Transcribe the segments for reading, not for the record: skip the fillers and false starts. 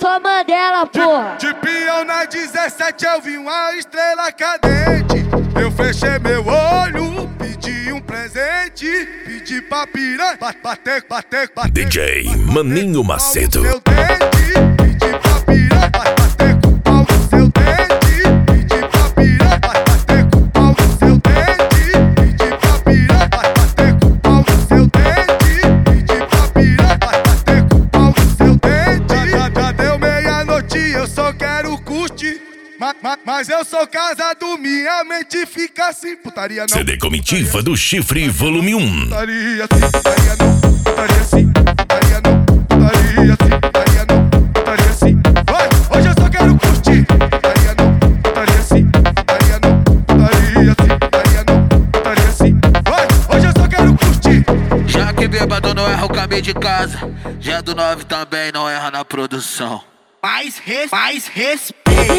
sou Mandela, porra. De peão na 17 eu vi uma estrela cadente. Eu fechei meu olho, pedi um presente, pedi pra piranha bater. DJ Maninho Macedo. Seu dente, pedi pra piranha bater com o pau no seu dente, pedi pra piranha bater com o pau no seu dente, pedi pra piranha bater com o pau no seu dente, pedi pra piranha bater com o pau no seu dente. Já deu meia-noite, eu só quero curtir. Mas eu sou casado, minha mente fica assim. Putaria não. CD Comitiva do Chifre Volume 1. Putaria assim, putaria não. Putaria assim, putaria não. Putaria assim, putaria não. Putaria assim. Vai, hoje eu só quero curtir. Putaria não. Putaria assim, putaria não. Putaria assim, putaria não. Putaria assim. Vai, hoje eu só quero curtir. Já que bêbado não erra o caminho de casa, já do 9 também não erra na produção. Mais respeito.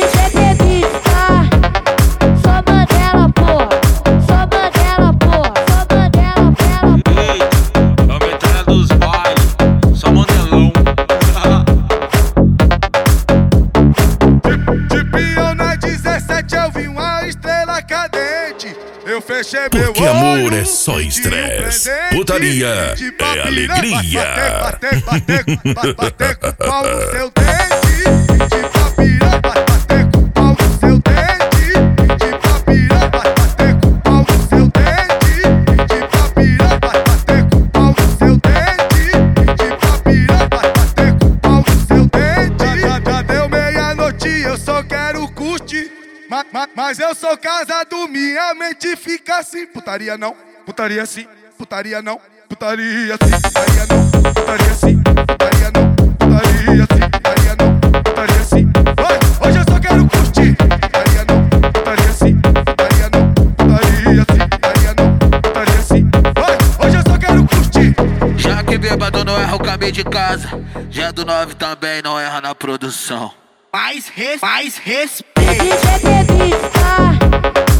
Sou Mandela, porra. Sou Mandela, porra. Sou Mandela, porra. Ei, é o metralha dos bailes, só Mandelão. De peão na 17 eu vi uma estrela cadente. Eu fechei meu olho. Porque amor é só estresse, putaria é alegria. Bater com o pau no seu dente. Pedi pra piranha bater com o pau no seu dente. Pedi pra piranha bater com o pau no seu dente. Pedi pra piranha bater com o pau no seu dente. Pedi pra piranha bater com o pau no seu dente. Já deu meia-noite, eu só quero curtir. Mas eu sou casado, minha mente fica assim. Putaria não, putaria sim, putaria não. Putaria assim, putaria não. Putaria assim, putaria não. Putaria assim, putaria não. Putaria assim. Vai, hoje eu só quero curtir. Putaria não, putaria assim, putaria não. Putaria assim, putaria não. Putaria assim. Vai, hoje eu só quero curtir. Já que bêbado não erra o caminho de casa, já do 9 também não erra na produção. Mais respeito. DJ Bebista.